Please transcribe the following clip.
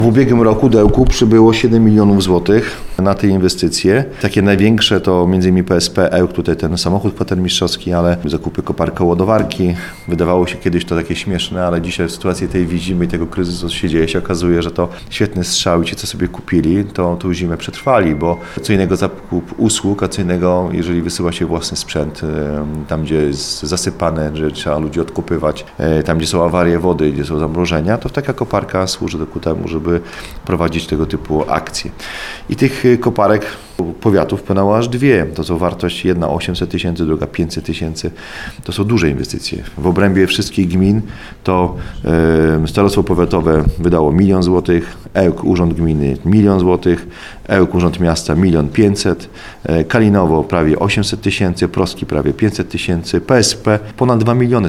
W ubiegłym roku do Ełku przybyło 7 milionów złotych na te inwestycje. Takie największe to m.in. PSP Ełk, tutaj ten samochód kwatermistrzowski, ale zakupy koparki ładowarki. Wydawało się kiedyś to takie śmieszne, ale dzisiaj w sytuacji tej widzimy i tego kryzysu, co się dzieje, się okazuje, że to świetny strzał i ci, co sobie kupili, to tą zimę przetrwali, bo co innego zakup usług, a co innego, jeżeli wysyła się własny sprzęt, tam gdzie jest zasypane, że trzeba ludzi odkupywać, tam gdzie są awarie wody, gdzie są zamrożenia, to taka koparka służy ku temu, żeby prowadzić tego typu akcje. I tych koparek powiatów płynęło aż dwie. To są wartość jedna 800 tysięcy, druga 500 tysięcy. To są duże inwestycje. W obrębie wszystkich gmin to starostwo powiatowe wydało 1 milion złotych, Ełk Urząd Gminy 1 milion złotych, Ełk Urząd Miasta 1 500 000, Kalinowo prawie 800 tysięcy, Proski prawie 500 tysięcy, PSP ponad 2 miliony